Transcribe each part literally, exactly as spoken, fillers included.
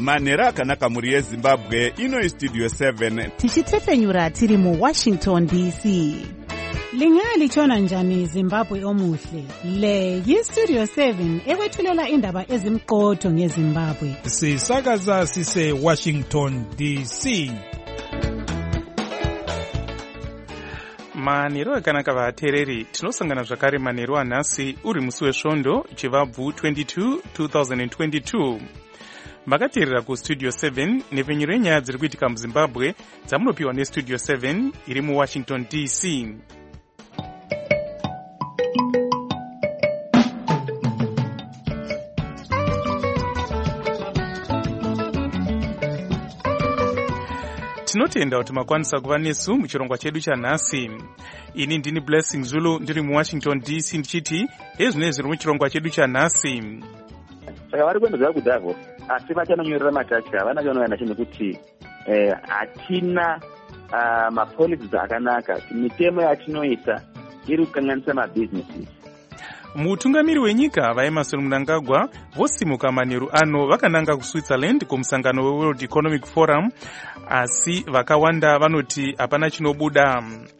manhero akanaka mhuri yezimbabwe. Ino istudio seven tichitepfenyura tiri muwashington D C. Lingalitshona njani Zimbabwe omuhle? Le yistudio seven ekwethulela indaba ezimqotho ngeZimbabwe. Sisakaza sise Washington D C. Manhero akanaka vateereri, tinosangana zvakare manhero anhasi uri musi wesvondo chivabvu twenty-two twenty twenty-two. Makateerera kustudio seven nepfenyuro yenyaya dziri kuitika muZimbabwe dzamunopiwa nestudio seven iri muWashington D C. Tinotenda kuti makwanisa kuva nesu muchirongwa chedu chanhasi. Ini ndini Blessing Zulu ndiri muWashington D C ndichiti ezvinenge zviri muchirongwa chedu chanhasi. Saka vari kuenda kudavo asi vachanonyorera matacha havana chanoyana chinekuti eh, hatina uh, mapolicies akanaka. Mitemo yatinoisa iri kukanganisa mabhizinesi. Mutungamiri wenyika vaEmmerson Mnangagwa vosimuka manheru ano vakananga kuSwitzerland kumusangano weWorld Economic Forum, asi vakawanda vanoti hapana chinobuda.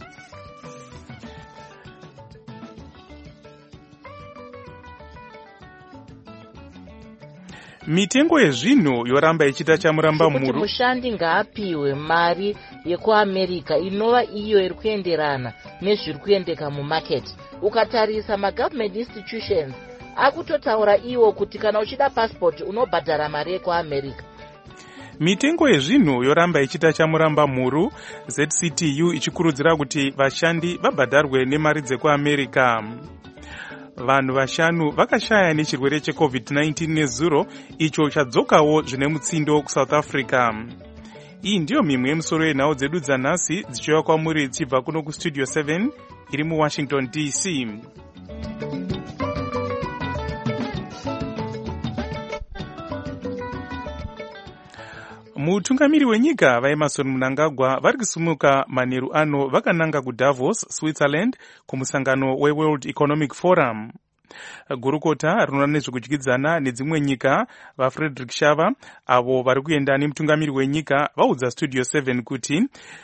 Mitengo yezvinhu yoramba ichita chamuramba mhuru. Mushandi ngaapiwe mari yekuAmerica inova iyo iri kuenderana nezviri kuendeka mumarket. Ukatarisa magovernment institutions akutotaura iwo kuti kana uchida passport unobhadhara mari yekuAmerica. Mitengo yezvinhu yoramba ichita chamuramba mhuru, Z C T U ichikurudzira kuti vashandi vabhadharwe nemari dzekuAmerica. Vanhu vashanu vakashaya nechirwere cheCovid nineteen nezuro icho chadzokawo zvine mutsindo kuSouth Africa. Iyi ndiyo mimwe yemusoro yenhau dzedu dzanhasi dzichiuya kwamuri dzichibva kuno kustudio seven iri muWashington D C. Mutungamiri wenyika vaEmmerson Mnangagwa vari kusumuka manheru ano vakananga kuDavos, Switzerland kumusangano weWorld Economic Forum. Gurukota rinoona nezvekudyidzana nedzimwe nyika vaFrederick Shava avo vari kuenda nemutungamiri wenyika vaudza studio seven kuti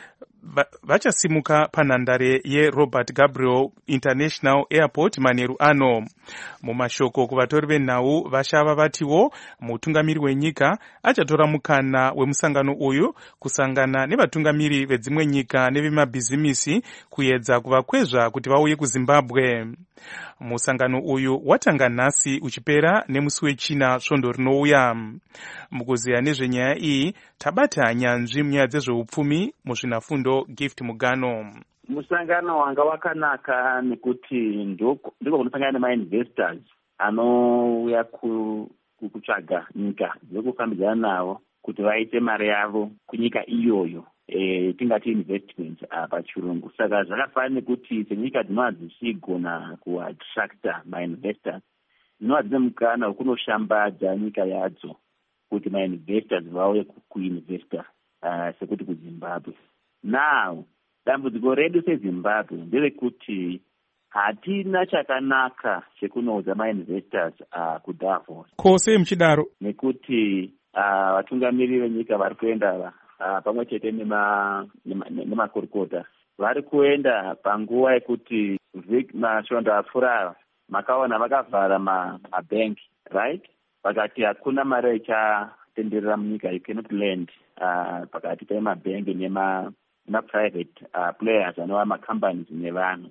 vachasimuka panhandare yeRobert Gabriel International Airport manheru ano. Mumashoko kuvatori venhau vashava vatiwo mutungamiri wenyika achatora mukana wemusangano uyu kusangana nevatungamiri vedzimwe nyika nevemabhizimisi kuedza kuvakwezva kuti vauye kuZimbabwe. Musangano uyu watanga nhasi uchipera nemusi wechina svondo rinouya. Mukuziya nezvenyaya iyi tabata nyanzvi munyaya dzezveupfumi muzvinafundo Gift Mugano. Musangano wanga wakanaka nekuti ndiko kunosangana nemainvestors anouya kutsvaga nyika dzekufambidzana navo kuti vaite mari yavo kunyika iyoyo, e, tingati investment pachirungu. Saka zvakafanira nekuti senyika dzinova dzichigona kuattracta mainvestors dzinova dzine mukana wekunoshambadza nyika yadzo kuti mainvestors vauye kuinvesta uh, sekuti kuZimbabwe. Now dambudziko redu seZimbabwe nderekuti hatina chakanaka chekunoudza mainvestors uh, kuDavos. Kose muchidaro nekuti uh, vatungamiri venyika vari kuenda uh, pamwe chete nemakurukota nema, nema vari kuenda panguva yekuti masvondo apfuura makaona vakavhara mabhengi ma right, vakati hakuna mari ichatenderera munyika, you cannot lend uh, pakati pemabhengi nema na-private uh, players anova macompanies nevanhu.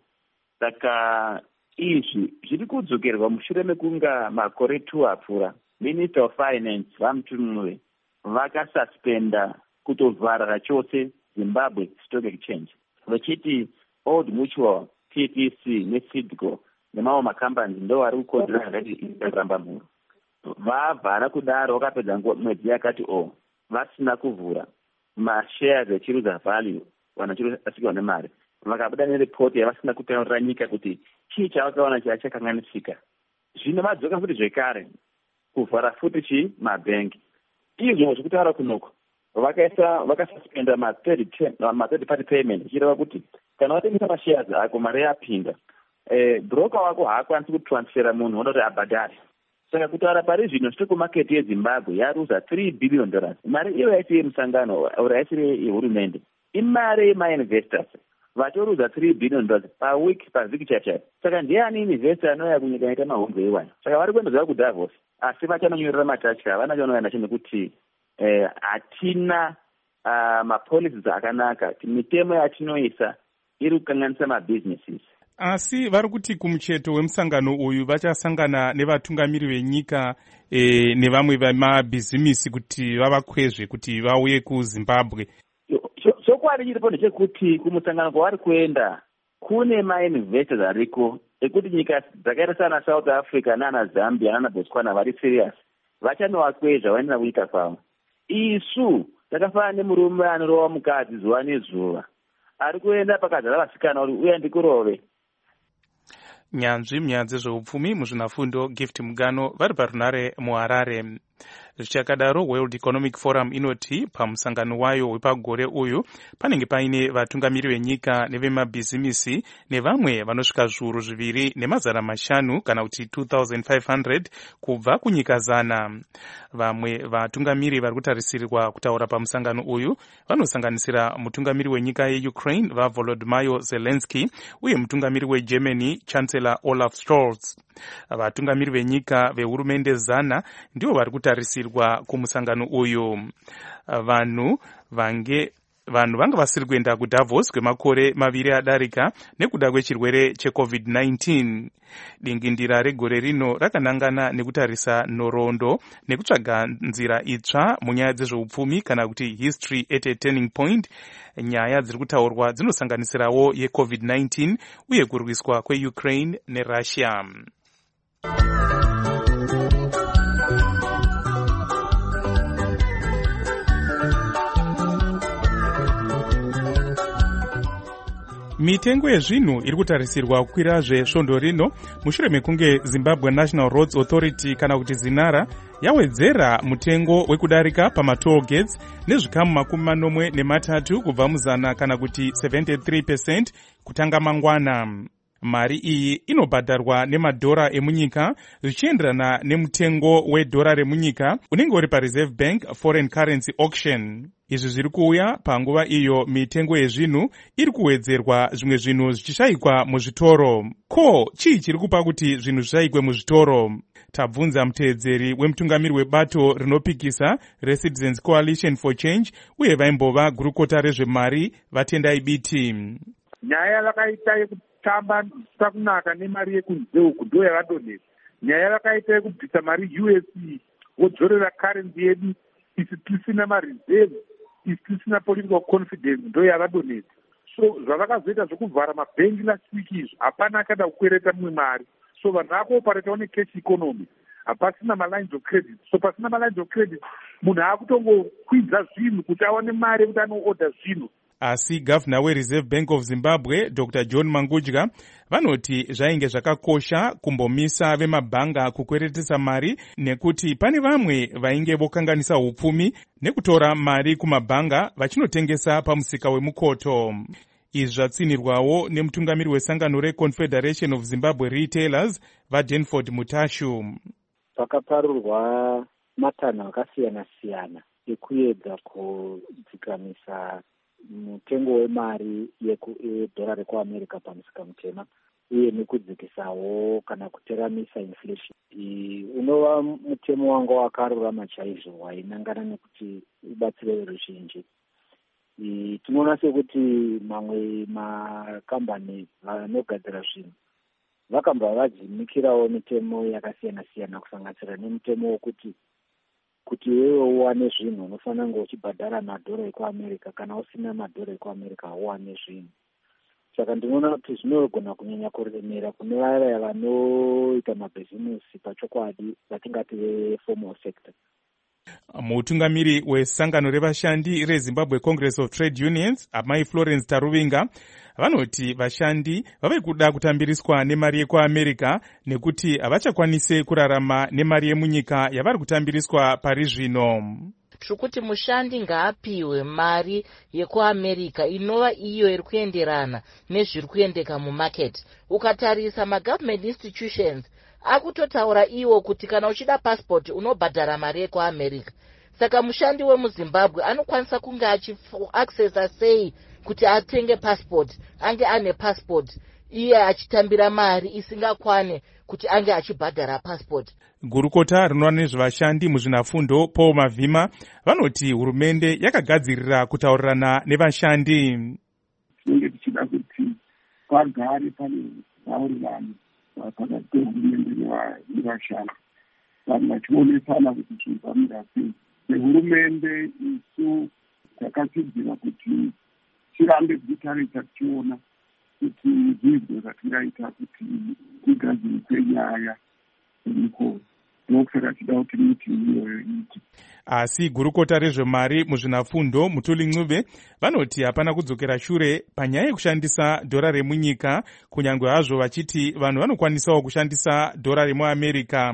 Saka izvi zviri kudzokerwa mushure mekunga makore two apfuura Minister of Finance vaMutunwe vakasuspenda kutovhara chose Zimbabwe Stock Exchange vachiti Old Mutual, T T C neSidco nemamwe macompanies ndo vari kukonzera zvakati ikaramba mhuru. Vavhara kudaro vakapedza mwedzi yakati o vasina kuvhura mashares echiruza value vanachirusasikwa nemari, vakabuda nerepoti yavasina kutaurira nyika kuti chii chavakaona chakanganisika. Zvino vadzoka futi zvekare kuvhara futi chi mabhengi. Izvo zvekutaura kunoko vakaisa vakasuspenda ma-third party payment zvichireva kuti kana watengesa mashares ako mari yapinda, eh, broker wako haakwanisi kutransfera munhu unoda kuti abhadhare. saka kutaura pari zvino stock market yezimbabwe yaruza three billion dollars. Mari iyo yaisi yemusangano or yaisiri yehurumende, imari yemainvestors vatoruza three billion dollars per week pavhiki chaipo. Saka ndiani investor anouya kunyika yaita mahombe iwani? Saka vari kuendezva kudavos, asi vachanonyorera matatya havana chanoya nacho nekuti hatina uh, mapolicies akanaka, mitemo yatinoisa iri kukanganisa mabusinesses. Asi vari kuti kumucheto wemusangano uyu vachasangana nevatungamiri venyika e, nevamwe vemabhizimisi kuti vavakwezve kuti vauye kuZimbabwe. Chokwadi chiripo ndechekuti kumusangano kwavari kuenda kune mainvestors ariko ekuti nyika dzakaita sana South Africa nana Zambia nana Botswana vari serious vachanovakwezva vaendera kunyika kwavo. Isu takafanana nemurume anorova mukadzi zuva nezuva ari kuenda pakazara vasikana uri uya ndikurove. Nyanzvi munyaya dzezveupfumi muzvinafundo Gift Mugano vari parunare muHarare. Zvichakadaro, World Economic Forum inoti pamusangano wayo wepagore uyu panenge paine vatungamiri venyika nevemabhizimisi nevamwe vanosvika zviuru zviviri nemazana mashanu kana kuti two thousand five hundred kubva kunyika zana. Vamwe vatungamiri vari kutarisirwa kutaura pamusangano uyu vanosanganisira mutungamiri wenyika yeUkraine vaVolodymyr Zelensky uye mutungamiri weGermany Chancellor Olaf Scholz. Vatungamiri venyika vehurumende zana ndivo vari kutarisirwa kumusangano uyu. Vanhu vange vanhu vanga vasiri kuenda kuDavos kwemakore maviri adarika nekuda kwechirwere checovid nineteen. Dingindira regore rino rakanangana nekutarisa nhoroondo nekutsvaga nzira itsva munyaya dzezveupfumi kana kuti history at a turning point. Nyaya dziri kutaurwa dzinosanganisirawo yecovid nineteen uye kurwiswa kweUkraine neRussia. Mitengo yezvinhu iri kutarisirwa kukwira zvesvondo rino mushure mekunge Zimbabwe National Roads Authority kana kuti Zinara yawedzera mutengo wekudarika pamatoll gates nezvikamu makumi manomwe nematatu kubva muzana kana kuti seventy-three percent kutanga mangwana. Mari iyi inobhadharwa nemadhora emunyika zvichienderana nemutengo wedhora remunyika unenge uri paReserve Bank Foreign Currency Auction. Izvi zviri kuuya panguva iyo mitengo yezvinhu iri kuwedzerwa zvimwe zvinhu zvichishayikwa muzvitoro. Ko, chii chiri kupa kuti zvinhu zvishayikwe muzvitoro? Tabvunza muteedzeri wemutungamiri webato rinopikisa reCitizens Coalition for Change uye vaimbova gurukota rezvemari vaTendai Biti. Nyaya yakaita yekutamba takunaka nemari yekunze uku ndo yakadonhera. Nyaya yakaita yekubvisa mari U S D wodzorera currency yedu isi tisina mareserve isi tisina political confidence ndo yakadonhera. So zvavakazoita zvokuvhara mabhengi last week izvo hapana akada kukwereta mumwe mari. So vanhu vakuopareta one cash economy, hapasina malines of credit. So pasina malines of credit munhu akutongokwidza zvinhu kuti awane mari yekuti anoorder zvinhu. Asi Governor weReserve Bank of Zimbabwe Doctor John Mangudya vanoti zvainge zvakakosha kumbomisa vemabhanga kukweretesa mari nekuti pane vamwe vainge vokanganisa upfumi nekutora mari kumabhanga vachinotengesa pamusika wemukoto. Izvi zvatsinirwawo nemutungamiri wesangano reConfederation of Zimbabwe Retailers vaDenford Mutashu. Pakaparurwa matanho akasiyana-siyana ekuedza kudzikamisa mutengo wemari yedhora rekuAmerica pamusika mutema uye nekudzikisawo kana kuteramisa inflation. Unova mutemo wanga wakarurama chaizvo wainangana nekuti ubatsire veruzhinji. Tinoona sekuti mamwe makambani vanogadzira zvinhu vakamba vadzimikirawo mitemo yakasiyana-siyana kusanganisira nemutemo wokuti kuti wewe uwane zvinhu unofanira kunge uchibhadhara madhora ekuAmerica, kana usina madhora ekuAmerica uwane zvinhu. Saka ndinoona kuti zvinogona kunyanya kuremera kune vaya vanoita mabhizimusi pachokwadi vatingati veformal sector. Mutungamiri wesangano revashandi reZimbabwe Congress of Trade Unions amai Florence Taruvinga vanoti vashandi vave kuda kutambiriswa nemari yekuAmerica nekuti havachakwanise kurarama nemari yemunyika yavari kutambiriswa pari zvino. Kuti mushandi ngaapiwe mari yekuAmerica inova iyo iri kuenderana nezviri kuendeka mumarket. Ukatarisa magovernment institutions akutotaura iwo kuti kana uchida pasipoti unobhadhara mari yekuamerica. Saka mushandi wemuzimbabwe anokwanisa kunge achiaccessa sei kuti atenge passport, ange ane passport iye achitambira mari isingakwane kuti ange achibhadhara passport. Gurukota rinoona nezvevashandi muzvinafundo Paul Mavhima vanoti hurumende yakagadzirira kutaurirana nevashandi. Tinenge tichida kuti pagare pane maurirano pakati pehurumende nevashandi, vanhu vachionesana kuti zvinhu zvamira sei. Nehurumende isu takatsidzira kuti tirambe tichitarisa tichiona kuti zviizvo zvatingaita kuti tigadzirise nyaya iriko. Ndokusaka tida kuti mitini iyoyo iite. Asi gurukota rezvemari muzvinafundo Mutuli Ncube vanoti hapana kudzokera shure panyaya yekushandisa dhora remunyika, kunyange hazvo vachiti vanhu vanokwanisawo kushandisa dhora remuAmerica.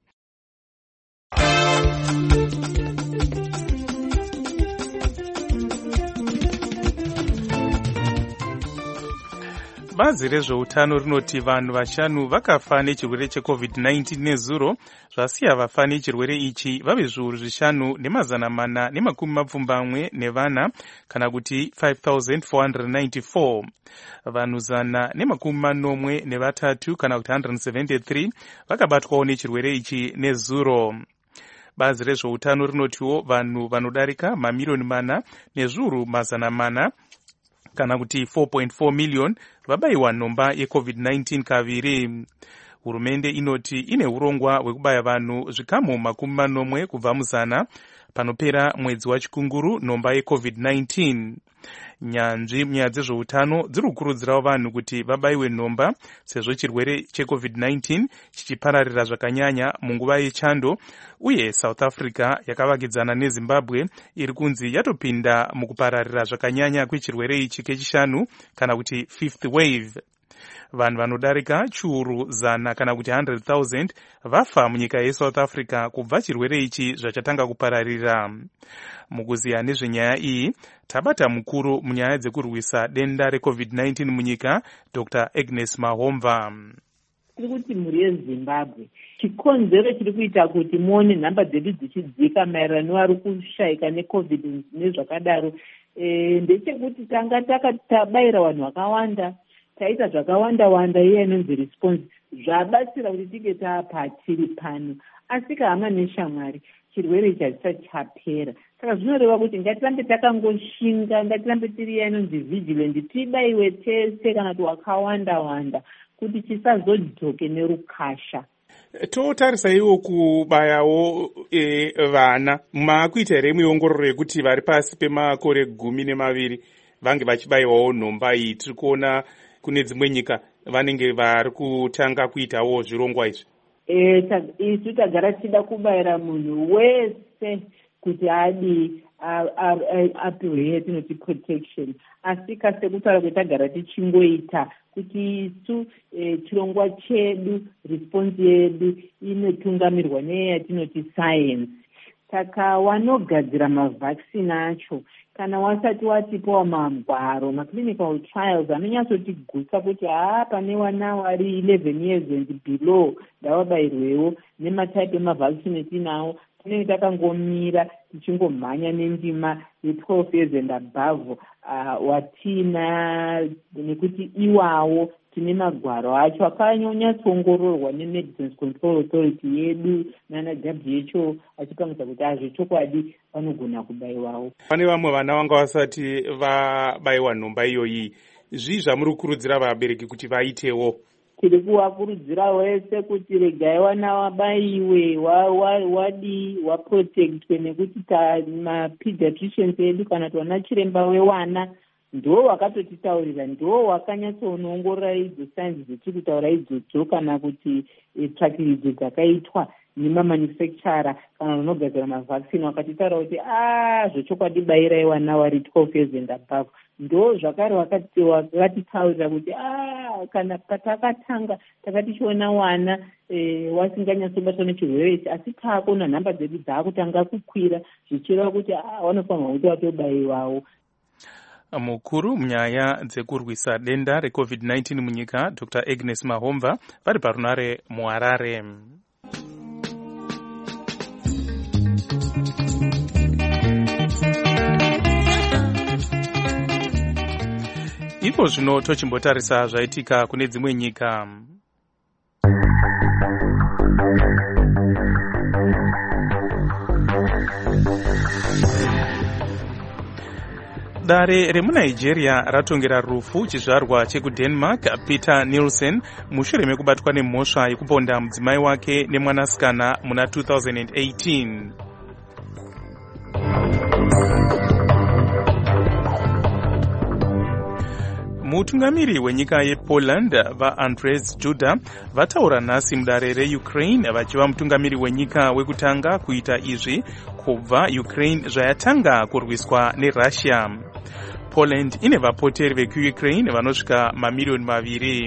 Bazi rezveutano rinoti vanhu vashanu vakafa nechirwere checovid nineteen nezuro, zvasiya vafa nechirwere ichi vave zviuru zvishanu nemazana mana nemakumi mapfumbamwe nevana, kana kuti five thousand four hundred ninety-four. Vanhu zana nemakumi manomwe nevatatu kana kuti one hundred seventy-three vakabatwawo nechirwere ichi nezuro. Bazi rezveutano rinotiwo vanhu vanodarika mamiliyoni mana nezviuru mazana mana kana kuti four point four million vabayiwa nhomba yecovid nineteen kaviri. Hurumende inoti ine urongwa hwekubaya vanhu zvikamu makumi manomwe kubva muzana panopera mwedzi wachikunguru nhomba yecovid nineteen. Nyanzvi munyaya dzezveutano dziri kukurudzirawo vanhu kuti vabayiwe nhomba sezvo chirwere checovid nineteen chichipararira zvakanyanya munguva yechando, uye South Africa yakavakidzana neZimbabwe iri kunzi yatopinda mukupararira zvakanyanya kwechirwere ichi kechishanu kana kuti fifth wave. Vanhu vanodarika chiuru zana kana kuti one hundred thousand vafa munyika yeSouth Africa kubva chirwere ichi zvachatanga kupararira. Mukuziya nezvenyaya iyi tabata mukuru munyaya dzekurwisa denda recovid nineteen munyika Doctor Agnes Mahomva. Tiri kuti mhuri yeZimbabwe chikonzero chiri kuita kuti muone nhamba dzedu dzichidzika maererano nevari kushayika necovid nezvakadaro e, ndechekuti tanga takabayira vanhu vakawanda, taita zvakawanda wanda iye inonzi response zvabatsira kuti tige tapatiri pano, asi kahama neshamwari chirwere ichi hachisati chapera. Saka zvinoreva kuti ngatirambe takangoshinga, ngatirambe tiri iya inonzi vigilant, tibayiwe tese kana kuti wakawanda wanda kuti chisazodzoke nerukasha. Totarisaiwo kubayawo e, vana makuita here muongororo yekuti vari pasi pemakore gumi nemaviri vange vachibayiwawo nhomba iyi? Tiri kuona kune dzimwe nyika vanenge vari kutanga kuitawo zvirongwa izvi. E, isu tagara tichida kubayira munhu wese kuti adi apiwe yatinoti protection, asi kasekutaura kuti tagara tichingoita kuti isu e, chirongwa chedu, response yedu inotungamirwa neyatinoti science. Saka wanogadzira mavhaccine acho kana wasati watipawa magwaro maclinical trials anonyatsotigutsa kuti haa pane vana vari eleven years and below ndavabayirwewo nemataipi emavhaccine etinawo, tinenge takangomira tichingomhanya nendima ye-twelve years and above uh, watina, nekuti iwawo tine magwaro acho akanyatsoongororwa neMedicines Control Authority yedu nana W H O achipangisa kuti azvechokwadi vanogona kubayiwawo. Pane vamwe vana vanga vasati vabayiwa nhomba iyoyi, zvii zvamuri kukurudzira vabereki kuti vaitewo? Tiri kuvakurudzira vese kuti regai vana vabayiwe, wadi waprotectwe, nekuti mapediatricians edu kana kuti vana chiremba wewana ndo wakatotitaurira, ndo wakanyatsoongorora idzo sainzi dzetiri kutaura idzodzo, kana kuti tsvakirudzo dzakaitwa nemamanufacturer kana unogadzira mavhaccine wakatitaura kuti a zvechokwadi bayirai vana vari twelve years and above. Ndo zvakare wakatitaurira kuti a kana patakatanga takatichiona wana e, wasinganyatsobatwa nechirwere ichi, asi taakona nhamba dzedu dzaakutanga kukwira zvichireva kuti a vanofanirwa kuti vatobayiwawo. Mukuru munyaya dzekurwisa denda recovid nineteen munyika Doctor Agnes Mahomva vari parunare muHarare. Ipo zvino tochimbotarisa zvaitika kune dzimwe nyika. Dare remuNigeria ratongera rufu chizvarwa chekuDenmark Peter Nielsen mushure mekubatwa nemhosva yekuponda mudzimai wake nemwanasikana muna two thousand eighteen. Mutungamiri wenyika yePoland vaAndrzej Duda vataura nhasi mudare reUkraine vachiva mutungamiri wenyika wekutanga kuita izvi kubva Ukraine zvayatanga kurwiswa neRussia. Poland ine vapoteri vekuUkraine vanosvika mamiliyoni maviri.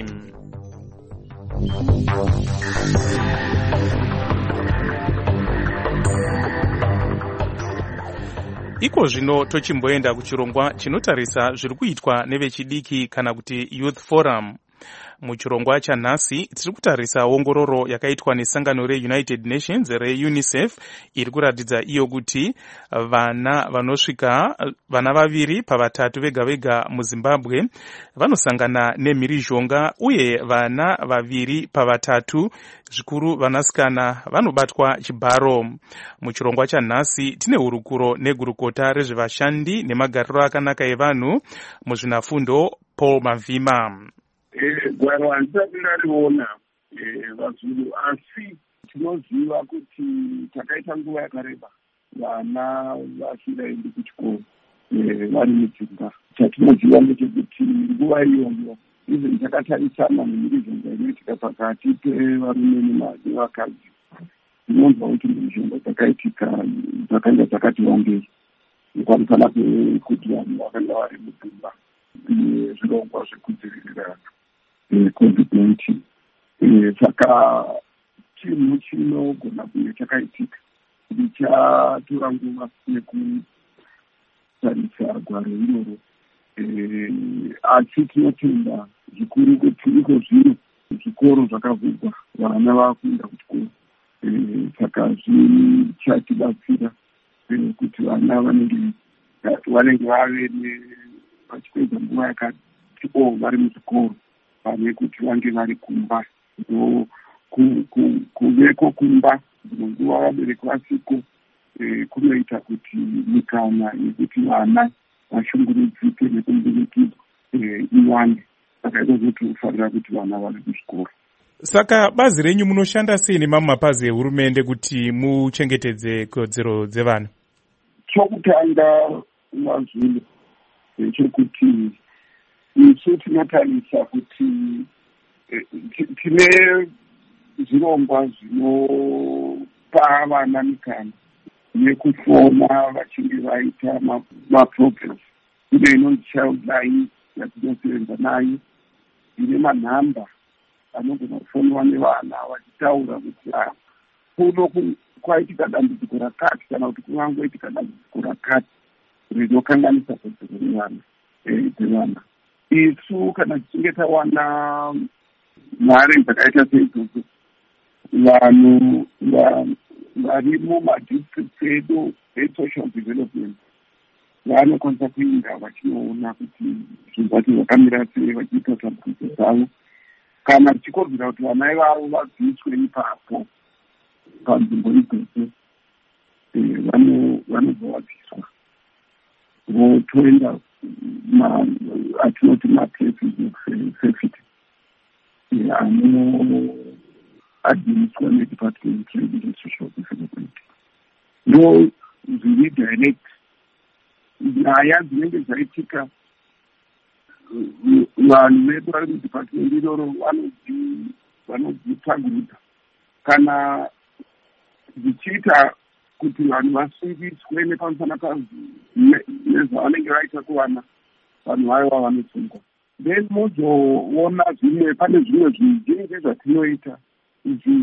Iko zvino tochimboenda kuchirongwa chinotarisa zviri kuitwa nevechidiki kana kuti Youth Forum. Muchirongwa chanhasi tiri kutarisa ongororo yakaitwa nesangano reUnited Nations reUNICEF iri kuratidza iyo kuti vana vanosvika vana vaviri pavatatu vega vega muZimbabwe vanosangana nemhirizhonga uye vana vaviri pavatatu zvikuru vanasikana vanobatwa chibharo. Muchirongwa chanhasi tine hurukuro negurukota rezvevashandi nemagariro akanaka evanhu muzvinafundo Paul Mavhima. Gwaro handisati ndariona vazulu asi tinoziva kuti takaita nguva yakareba vana vasingaendi kuchikoro vari mudzimba. Chatinoziva ndechekuti nguva iyoyo izvi takatarisana nemhirizhonga inoitika pakati pevarume nevakadzi. Tinonzwa kuti mhirizhonga dzakaitika dzakanga dzakati wandei nekwanisa kuti vanhu vakanga vari mudzimba zvirongwa zvekudzivirira covid nineteen. Saka chinhu chinogona kunge chakaitika ndichatora nguva yekutarisa gwaro iroro, asi tinotenda zvikuru kuti iko zvino zvikoro zvakavhurwa vana vakuenda kuchikoro. Saka zvichatibatsira kuti vana vanenge vanenge vave vachipedza nguva yakati o vari muzvikoro pane kuti vange vari kumba. Kuveko kumba nguva vabereki vasiko kunoita kuti mikana yekuti vana vashungurudzike nekumberekidzwa iwande. Saka iko kuti ufarira kuti vana vari kuzvikoro. Saka bazi renyu munoshanda sei nemamwe mapazi ehurumende kuti muchengetedze kodzero dzevana? Chokutanga mazvino chekuti isu tinotarisa kuti tine zvirongwa zvinopa vana mikana yekufona vachinge vaita maprograms. Ine inonzi child line yatinosevenza nayo ine manhamba anogona kufonwa nevana vachitaura kuti kuno kwaitika dambudziko rakati kana kuti kungangoitika dambudziko rakati rinokanganisa kodzero dzevana dzevana. Isu kana tichinge tawana mari dzakaita seidzodzo, vanhu vari mumadistricts edu esocial development vanokwanisa kuinda vachinoona kuti zvinhu zvacho zvakamira sei vachiita tambudzo dzavo. Kana tichikodzera kuti vana ivavo vabviswe ipapo panzvimbo idzodzo vanobva vabviswa votoenda atinoti maplaces safety anoadhiniswa nedepartment trade and social development. Ndo zviri direct nyaya dzinenge dzaitika vanhu vedu vari mudepartment iroro vanodzitsvagurudza kana dzichiita kuti vanhu vasungiswe nepamusana nezvavanenge vaita kuvana vanhu vaiva vanosungwa. Then mozoona zvimwe pane zvimwe zvizhinji zvatinoita izvi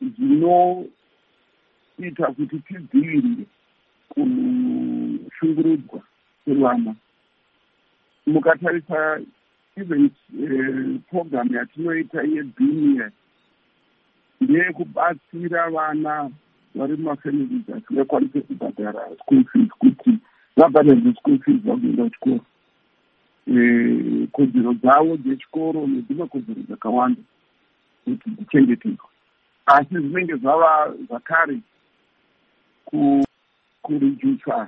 zvinoita kuti tidzivirire kushungurudzwa kwevana. mukatarisa even uh, program yatinoita yebhinia ndeyekubatsira vana vari mumafamilies asingakwanisi kubhadhara school fees kuti vabhadharirwe school fees vakuenda kuchikoro. Kodzero dzavo dzechikoro nedzimwe kodzero dzakawanda kuti dzichengetedzwe, asi zvinenge zvava zvakare kuredusa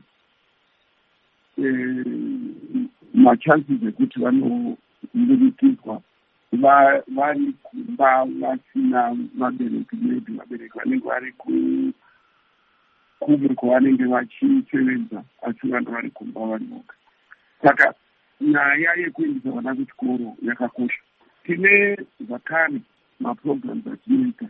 machances ekuti vanomirikidzwa vari kumba vasina vabereki maybe vabereki vanenge vari kumwe kwavanenge vachisevenza asi vanhu vari kumba vari voga. Saka nyaya yekuendesa vana kuchikoro yakakosha. Tine zvakare maprograms atinoita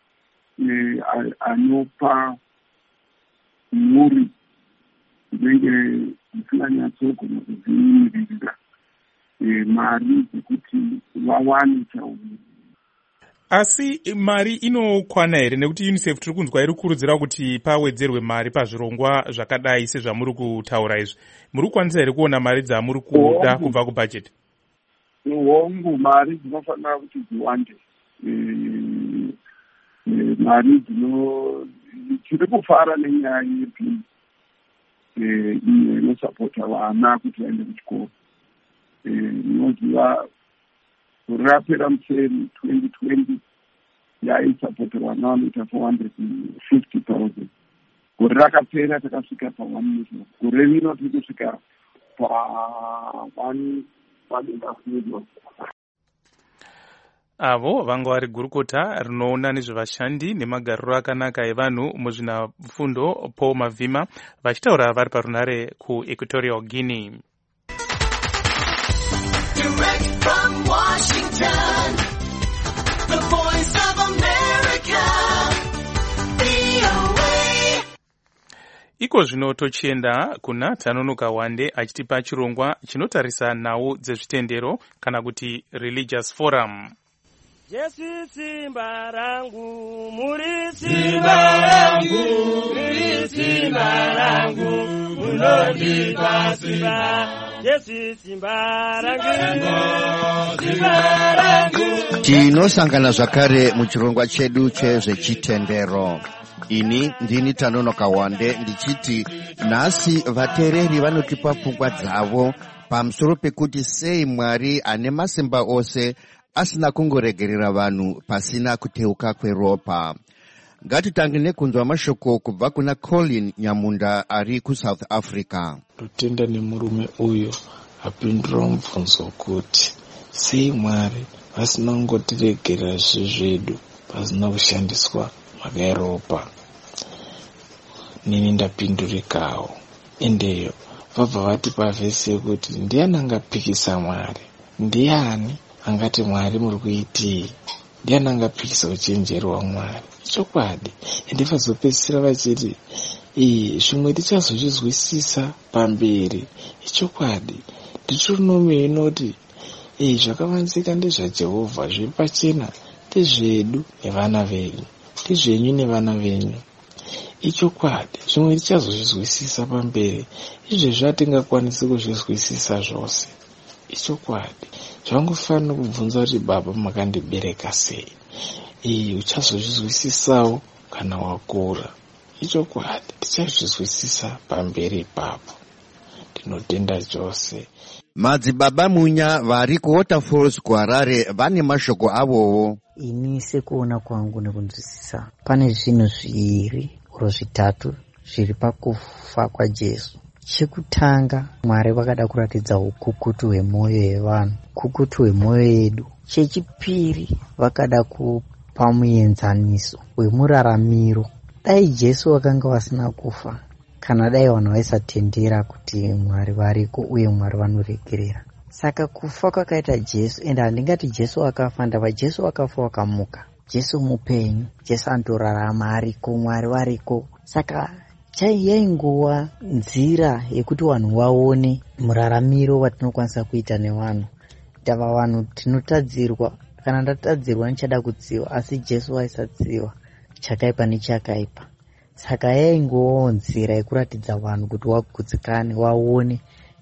anopa mhuri dzinenge dzisinganyatsogona kudzimiririra mari dzekuti vawane chauviri. Asi mari inokwana here? Nekuti UNICEF tiri kunzwa iri kukurudzira kuti pawedzerwe mari pazvirongwa zvakadai sezvamuri kutaura izvi. Muri kukwanisa here kuona mari dzamuri kuda kubva kubhajeti? Hongu, mari dzinofanira kuti dziwande. Mari dzino tiri kufara nenyaya yepi inosapota vana kuti vaende kuchikoro. Inoziva rapera museri twenty twenty yaisapota vana vanoita four hundred fifty thousand. Gore rakapera takasvika pa one million. Gore rino tiri kusvika pa one and a half million. Avo vanga vari gurukota rinoona nezvevashandi nemagariro akanaka evanhu muzvinafundo Paul Mavhima vachitaura vari parunare kuEquatorial Guinea. Direct from Washington, the voice of America, V O A. Iko zvino tochienda kuna Tanonoka Wande achitipa chirongwa chinotarisa nhau dzezvitendero kana kuti Religious Forum. Jesu simba rangu, muri simba rangu, muri simba rangu, munondipa simba. Jesu simba rangu, simba rangu. Tinosangana zvakare muchirongwa chedu chezvechitendero. Ini ndini Tanonoka Wande ndichiti nhasi vateereri vanotipa pfungwa dzavo pamusoro pekuti sei Mwari ane masimba ose asina kungoregerera vanhu pasina kuteuka kweropa. Ngatitange nekunzwa mashoko kubva kuna Colin Nyamunda ari kuSouth Africa. Totenda nemurume uyo apindura mubvunzo kuti sei Mwari vasina kungotiregerera zvivi zvedu pasina kushandiswa mhaka yeropa. Nini ndapindurikawo. Endeyo vabva vati pavhesi yekuti ndiani angapikisa Mwari? Ndiani angati Mwari muri kuitii? Ndiani angapikisa uchenjeri hwaMwari? Chokwadi. Ende vazopedzisira vachiti iyi zvimwe tichazozvizwisisa pamberi. Chokwadi. Nditorinomwe inoti iyi zvakavanzika ndezvaJehovha, zviri pachena ndezvedu nevana venyu, ndezvenyu nevana venyu. Ichokwadi. Zvimwe tichazozvizwisisa pamberi. Izvezvi hatingakwanisi kuzvizwisisa zvose. Ichokwadi. Zvangofanira kubvunza kuti baba makandibereka sei? Iyi uchazozvizwisisawo kana wakura. Ichokwadi. Tichazvizwisisa pamberi ipapo. Tinotenda chose. Madzibaba munya vari kuWaterfalls kuHarare vane mashoko avowo. Ini sekuona kwangu nekunzwisisa pane zvinhu zviviri oro zvitatu zviri pakufa kwaJesu. Chekutanga, Mwari vakada kuratidza ukukutu hwemwoyo yevanhu, ukukutu hwemwoyo yedu. Chechipiri, vakada kupa muenzaniso wemuraramiro. Dai Jesu vakanga vasina kufa, kana dai vanhu vaisatendera kuti Mwari variko uye Mwari vanoregerera. Saka kufa kwakaita Jesu, ende handingati Jesu akafa, ndava Jesu akafa wakamuka. Jesu mupenyu, Jesu andorarama ariko, Mwari variko. Saka yaingowa nzira yekuti vanhu vaone muraramiro watinokwanisa kuita nevanhu. Ndava vanhu tinotadzirwa, kana ndatadzirwa ndichada kutsiva, asi Jesu aisatsiva chakaipa nechakaipa. Saka yaingowawo nzira yekuratidza vanhu kuti vagutsikane, vaone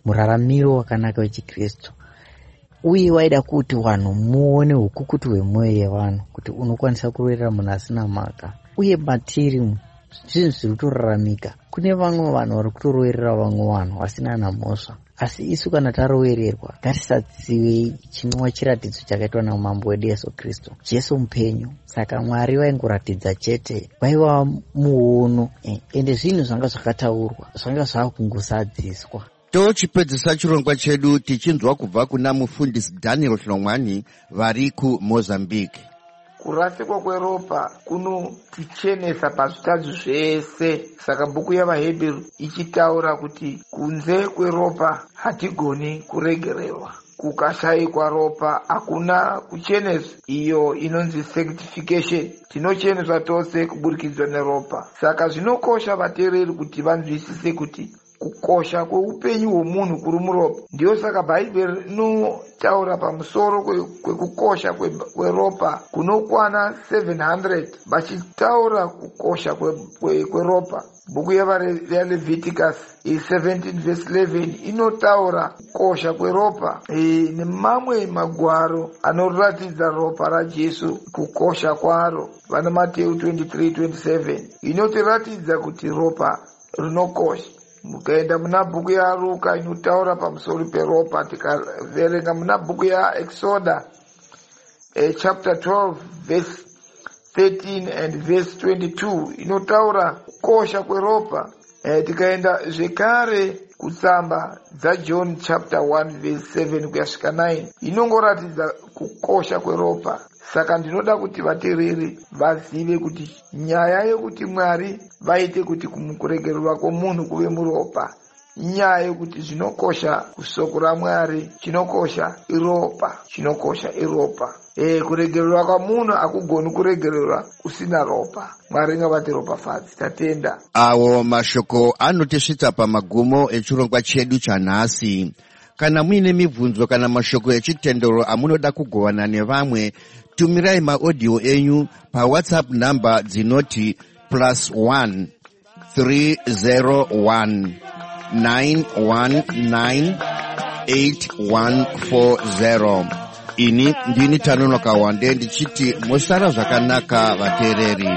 muraramiro wakanaka wechikristu, uye waida kuti vanhu muone ukukutu hwemwoyo yevanhu kuti unokwanisa kurerera munhu asina mhaka. Uye matiri zvinhu zviri kutoraramika. Kune vamwe vanhu vari kutoroverera vamwe vanhu vasina namhosva, asi isu kana tarovererwa ngatisatsive chinova chiratidzo chakaitwa namambo wedu Yesu Kristu, Jesu mupenyu. Saka Mwari vaingoratidza chete, vaiva muono, ende zvinhu zvanga zvakataurwa zvanga zvakungosadziswa. Tochipedzisa chirongwa chedu tichinzwa kubva kuna mufundisi Daniel Hlongwani vari kuMozambique. Kurasikwa kweropa kunotichenesa pazvitadzi zvese. Saka bhuku yavaHebheru ichitaura kuti kunze kweropa hatigoni kuregererwa. Kukashayikwa ropa hakuna kucheneswa, iyo inonzi sanctification. Tinocheneswa tose kuburikidza neropa. Saka zvinokosha vateereri kuti vanzwisise kuti kukosha kweupenyu hwomunhu kuri muropa. Ndiyo saka bhaibheri rinotaura pamusoro kwekukosha kweropa kunokwana seven hundred, vachitaura kukosha kweropa. Bhuku yaLeviticus seventeen verse eleven inotaura kukosha kweropa, nemamwe magwaro anoratidza ropa raJesu kukosha kwaro. Vana Mateo twenty-three twenty-seven inotiratidza kuti ropa rinokosha. Mukaenda muna bhuku yaLuka inotaura pamusoro peropa. Tikaverenga muna bhuku yaExoda eh, chapter twelve verse thirteen and verse twenty-two inotaura kukosha kweropa. Eh, tikaenda zvekare kutsamba dzaJohn chapter one verse seven kuyasvika nine inongoratidza kukosha kweropa. Saka ndinoda kuti vateereri vazive kuti nyaya yekuti Mwari vaite kuti kuregererwa kwomunhu kuve muropa, nyaya yekuti zvinokosha kusoko raMwari, chinokosha iropa, chinokosha iropa. E, kuregererwa kwamunhu hakugoni kuregererwa kusina ropa. Mwari ngavate ropafadzi. Tatenda. Awo mashoko anotisvitsa pamagumo echirongwa chedu chanhasi. Kana muine mibvunzo kana mashoko echitendero amunoda kugovana nevamwe, tumirai maaudio enyu pa WhatsApp number dzinoti plus one three zero one nine one nine eight one four zero. Ini ndini Tanono Kawande ndichiti musara zvakanaka vateereri.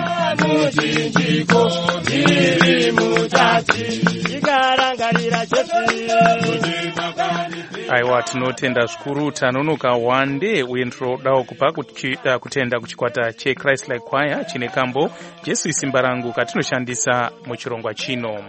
Aiwa, tinotenda zvikuru Tanono Kawande uye ndinodawo kupa kutenda kuchikwata cheChrist Like Choir chine kambo Jesu isimba rangu katinoshandisa muchirongwa chino.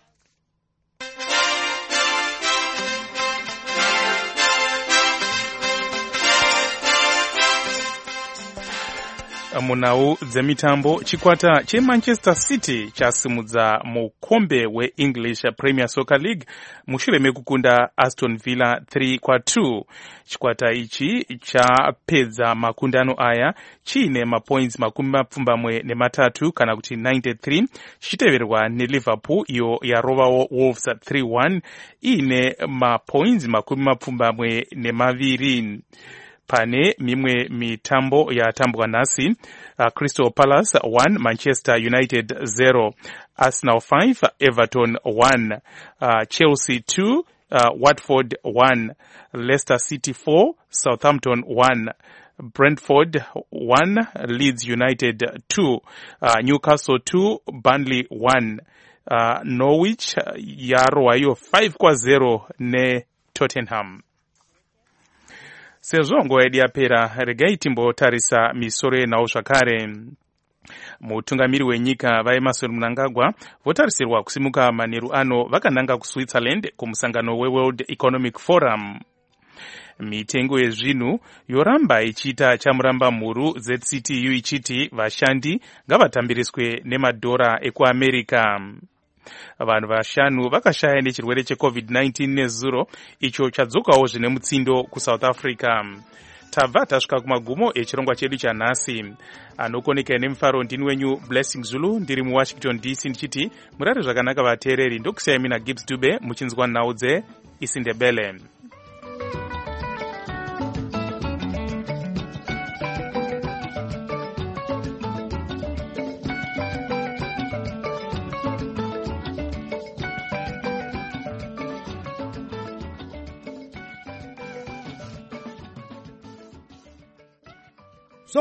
Munau dzemitambo, chikwata cheManchester City chasimudza mukombe weEnglish Premier Soccer League mushure mekukunda Aston Villa three kwa two. Chikwata ichi chapedza makundano aya chine mapoints makumi mapfumbamwe nematatu kana kuti ninety-three, chichiteverwa neLiverpool iyo yarovawo Wolves three one ine mapoints makumi mapfumbamwe nemaviri. Pane mimwe mitambo yatambwa nasi, uh, Crystal Palace one, Manchester United zero, Arsenal five, Everton one, uh, Chelsea two, uh, Watford one, Leicester City four, Southampton one, Brentford one, Leeds United two, uh, Newcastle two, Burnley one, uh, Norwich yarwayo five kwa zero ne Tottenham. Sezvo nguva yedu yapera, regai timbotarisa misoro yenawo zvakare. Mutungamiri wenyika vaEmmerson Mnangagwa votarisirwa kusimuka manheru ano vakananga kuSwitzerland kumusangano weWorld Economic Forum. Mitengo yezvinhu yoramba ichiita chamuramba mhuru. Z C T U ichiti vashandi ngavatambiriswe nemadhora ekuAmerica. Vanhu vashanu vakashaya nechirwere cheCovid nineteen nezuro icho chadzokawo zvine mutsindo kuSouth Africa. Tabva tasvika kumagumo echirongwa chedu chanhasi. Anokoneka nemufaro ndini wenyu Blessing Zulu, ndiri muWashington D C ndichiti murare zvakanaka vateereri. Ndokusiyai mina Gibbs Dube muchinzwa nhau dzeIsindebele.